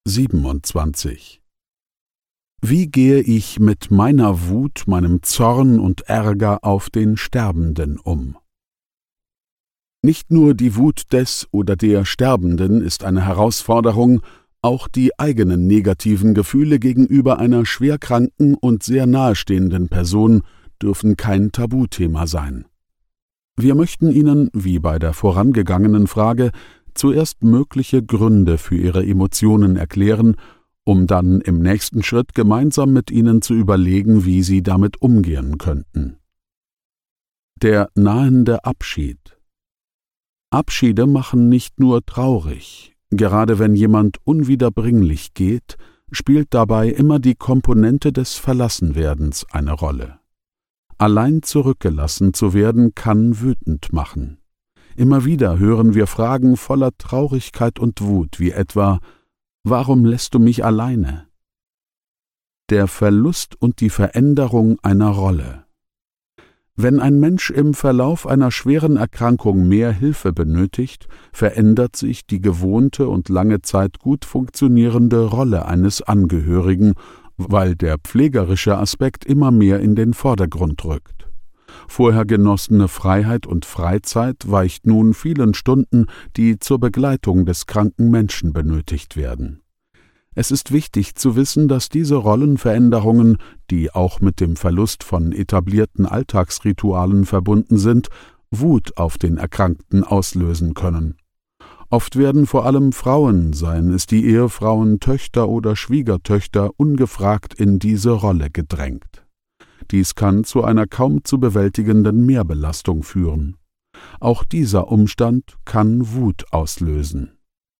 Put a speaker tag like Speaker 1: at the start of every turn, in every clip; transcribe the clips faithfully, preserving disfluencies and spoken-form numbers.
Speaker 1: siebenundzwanzig. Wie gehe ich mit meiner Wut, meinem Zorn und Ärger auf den Sterbenden um? Nicht nur die Wut des oder der Sterbenden ist eine Herausforderung, auch die eigenen negativen Gefühle gegenüber einer schwerkranken und sehr nahestehenden Person dürfen kein Tabuthema sein. Wir möchten Ihnen, wie bei der vorangegangenen Frage, zuerst mögliche Gründe für Ihre Emotionen erklären, um dann im nächsten Schritt gemeinsam mit Ihnen zu überlegen, wie Sie damit umgehen könnten. Der nahende Abschied. Abschiede machen nicht nur traurig. Gerade wenn jemand unwiederbringlich geht, spielt dabei immer die Komponente des Verlassenwerdens eine Rolle. Allein zurückgelassen zu werden, kann wütend machen. Immer wieder hören wir Fragen voller Traurigkeit und Wut, wie etwa: Warum lässt du mich alleine? Der Verlust und die Veränderung einer Rolle. Wenn ein Mensch im Verlauf einer schweren Erkrankung mehr Hilfe benötigt, verändert sich die gewohnte und lange Zeit gut funktionierende Rolle eines Angehörigen, weil der pflegerische Aspekt immer mehr in den Vordergrund rückt. Vorher genossene Freiheit und Freizeit weicht nun vielen Stunden, die zur Begleitung des kranken Menschen benötigt werden. Es ist wichtig zu wissen, dass diese Rollenveränderungen, die auch mit dem Verlust von etablierten Alltagsritualen verbunden sind, Wut auf den Erkrankten auslösen können. Oft werden vor allem Frauen, seien es die Ehefrauen, Töchter oder Schwiegertöchter, ungefragt in diese Rolle gedrängt. Dies kann zu einer kaum zu bewältigenden Mehrbelastung führen. Auch dieser Umstand kann Wut auslösen.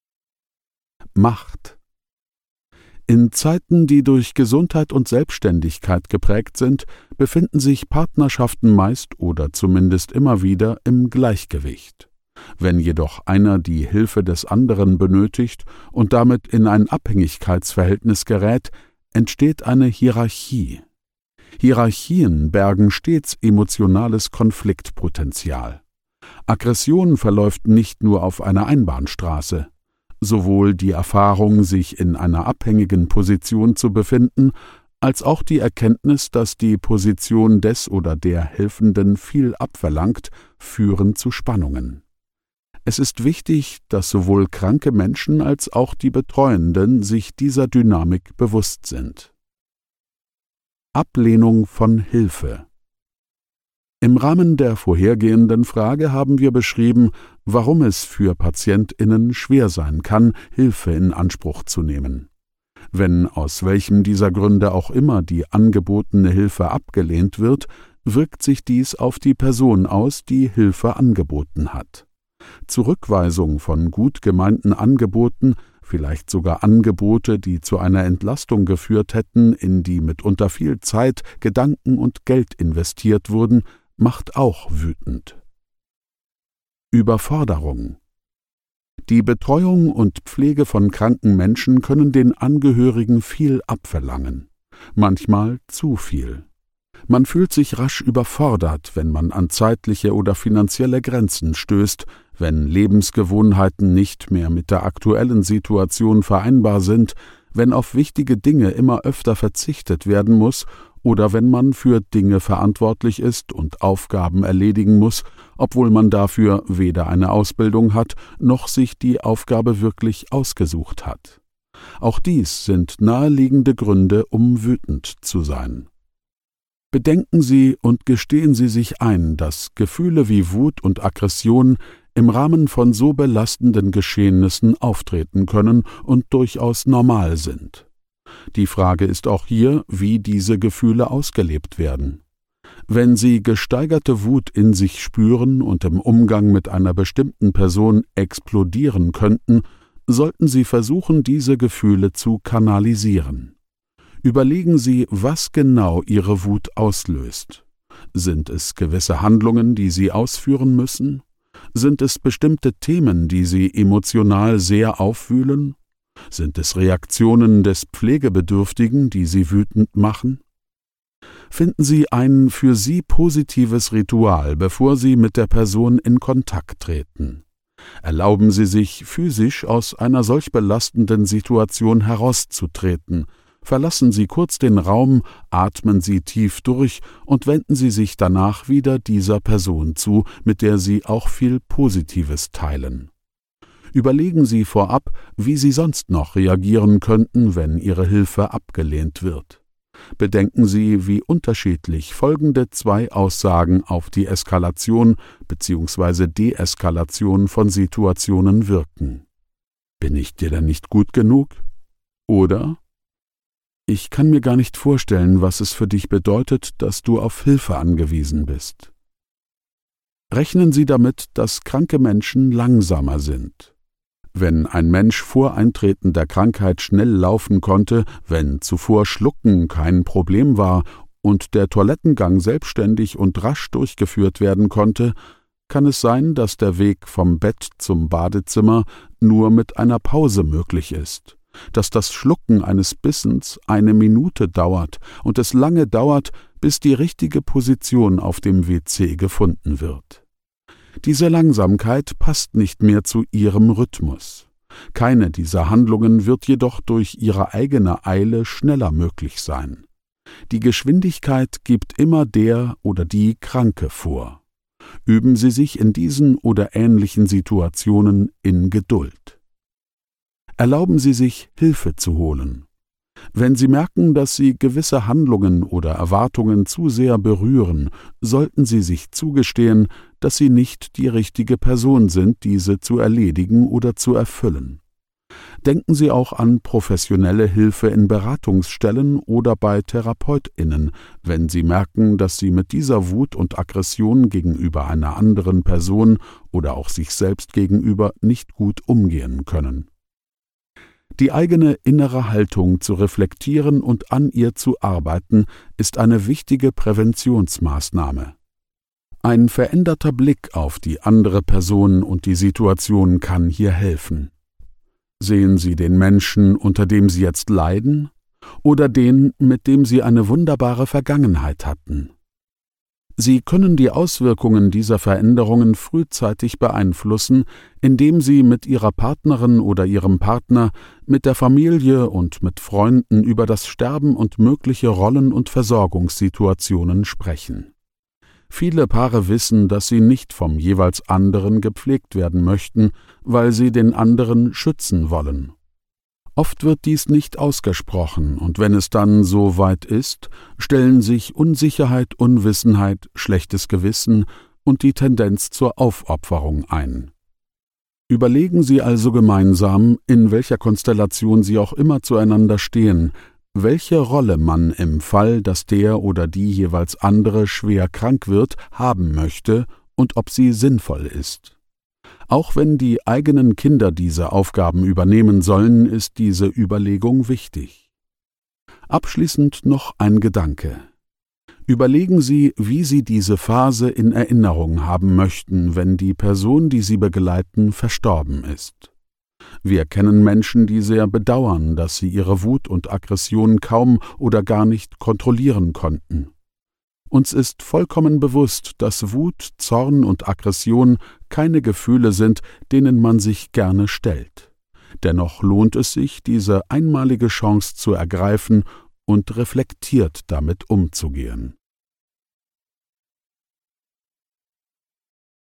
Speaker 1: Macht. In Zeiten, die durch Gesundheit und Selbstständigkeit geprägt sind, befinden sich Partnerschaften meist oder zumindest immer wieder im Gleichgewicht. Wenn jedoch einer die Hilfe des anderen benötigt und damit in ein Abhängigkeitsverhältnis gerät, entsteht eine Hierarchie. Hierarchien bergen stets emotionales Konfliktpotenzial. Aggression verläuft nicht nur auf einer Einbahnstraße. Sowohl die Erfahrung, sich in einer abhängigen Position zu befinden, als auch die Erkenntnis, dass die Position des oder der Helfenden viel abverlangt, führen zu Spannungen. Es ist wichtig, dass sowohl kranke Menschen als auch die Betreuenden sich dieser Dynamik bewusst sind. Ablehnung von Hilfe. Im Rahmen der vorhergehenden Frage haben wir beschrieben, warum es für PatientInnen schwer sein kann, Hilfe in Anspruch zu nehmen. Wenn aus welchem dieser Gründe auch immer die angebotene Hilfe abgelehnt wird, wirkt sich dies auf die Person aus, die Hilfe angeboten hat. Zurückweisung von gut gemeinten Angeboten, vielleicht sogar Angebote, die zu einer Entlastung geführt hätten, in die mitunter viel Zeit, Gedanken und Geld investiert wurden, macht auch wütend. Überforderung. Die Betreuung und Pflege von kranken Menschen können den Angehörigen viel abverlangen, manchmal zu viel. Man fühlt sich rasch überfordert, wenn man an zeitliche oder finanzielle Grenzen stößt, wenn Lebensgewohnheiten nicht mehr mit der aktuellen Situation vereinbar sind, wenn auf wichtige Dinge immer öfter verzichtet werden muss oder wenn man für Dinge verantwortlich ist und Aufgaben erledigen muss, obwohl man dafür weder eine Ausbildung hat, noch sich die Aufgabe wirklich ausgesucht hat. Auch dies sind naheliegende Gründe, um wütend zu sein. Bedenken Sie und gestehen Sie sich ein, dass Gefühle wie Wut und Aggression im Rahmen von so belastenden Geschehnissen auftreten können und durchaus normal sind. Die Frage ist auch hier, wie diese Gefühle ausgelebt werden. Wenn Sie gesteigerte Wut in sich spüren und im Umgang mit einer bestimmten Person explodieren könnten, sollten Sie versuchen, diese Gefühle zu kanalisieren. Überlegen Sie, was genau Ihre Wut auslöst. Sind es gewisse Handlungen, die Sie ausführen müssen? Sind es bestimmte Themen, die Sie emotional sehr aufwühlen? Sind es Reaktionen des Pflegebedürftigen, die Sie wütend machen? Finden Sie ein für Sie positives Ritual, bevor Sie mit der Person in Kontakt treten. Erlauben Sie sich, physisch aus einer solch belastenden Situation herauszutreten. Verlassen Sie kurz den Raum, atmen Sie tief durch und wenden Sie sich danach wieder dieser Person zu, mit der Sie auch viel Positives teilen. Überlegen Sie vorab, wie Sie sonst noch reagieren könnten, wenn Ihre Hilfe abgelehnt wird. Bedenken Sie, wie unterschiedlich folgende zwei Aussagen auf die Eskalation bzw. Deeskalation von Situationen wirken. Bin ich dir denn nicht gut genug? Oder: Ich kann mir gar nicht vorstellen, was es für dich bedeutet, dass du auf Hilfe angewiesen bist. Rechnen Sie damit, dass kranke Menschen langsamer sind. Wenn ein Mensch vor Eintreten der Krankheit schnell laufen konnte, wenn zuvor Schlucken kein Problem war und der Toilettengang selbstständig und rasch durchgeführt werden konnte, kann es sein, dass der Weg vom Bett zum Badezimmer nur mit einer Pause möglich ist, dass das Schlucken eines Bissens eine Minute dauert und es lange dauert, bis die richtige Position auf dem W C gefunden wird. Diese Langsamkeit passt nicht mehr zu Ihrem Rhythmus. Keine dieser Handlungen wird jedoch durch Ihre eigene Eile schneller möglich sein. Die Geschwindigkeit gibt immer der oder die Kranke vor. Üben Sie sich in diesen oder ähnlichen Situationen in Geduld. Erlauben Sie sich, Hilfe zu holen. Wenn Sie merken, dass Sie gewisse Handlungen oder Erwartungen zu sehr berühren, sollten Sie sich zugestehen, dass Sie nicht die richtige Person sind, diese zu erledigen oder zu erfüllen. Denken Sie auch an professionelle Hilfe in Beratungsstellen oder bei TherapeutInnen, wenn Sie merken, dass Sie mit dieser Wut und Aggression gegenüber einer anderen Person oder auch sich selbst gegenüber nicht gut umgehen können. Die eigene innere Haltung zu reflektieren und an ihr zu arbeiten, ist eine wichtige Präventionsmaßnahme. Ein veränderter Blick auf die andere Person und die Situation kann hier helfen. Sehen Sie den Menschen, unter dem Sie jetzt leiden, oder den, mit dem Sie eine wunderbare Vergangenheit hatten? Sie können die Auswirkungen dieser Veränderungen frühzeitig beeinflussen, indem Sie mit Ihrer Partnerin oder Ihrem Partner, mit der Familie und mit Freunden über das Sterben und mögliche Rollen- und Versorgungssituationen sprechen. Viele Paare wissen, dass sie nicht vom jeweils anderen gepflegt werden möchten, weil sie den anderen schützen wollen. Oft wird dies nicht ausgesprochen, und wenn es dann so weit ist, stellen sich Unsicherheit, Unwissenheit, schlechtes Gewissen und die Tendenz zur Aufopferung ein. Überlegen Sie also gemeinsam, in welcher Konstellation Sie auch immer zueinander stehen, welche Rolle man im Fall, dass der oder die jeweils andere schwer krank wird, haben möchte und ob sie sinnvoll ist. Auch wenn die eigenen Kinder diese Aufgaben übernehmen sollen, ist diese Überlegung wichtig. Abschließend noch ein Gedanke. Überlegen Sie, wie Sie diese Phase in Erinnerung haben möchten, wenn die Person, die Sie begleiten, verstorben ist. Wir kennen Menschen, die sehr bedauern, dass sie ihre Wut und Aggression kaum oder gar nicht kontrollieren konnten. Uns ist vollkommen bewusst, dass Wut, Zorn und Aggression keine Gefühle sind, denen man sich gerne stellt. Dennoch lohnt es sich, diese einmalige Chance zu ergreifen und reflektiert damit umzugehen.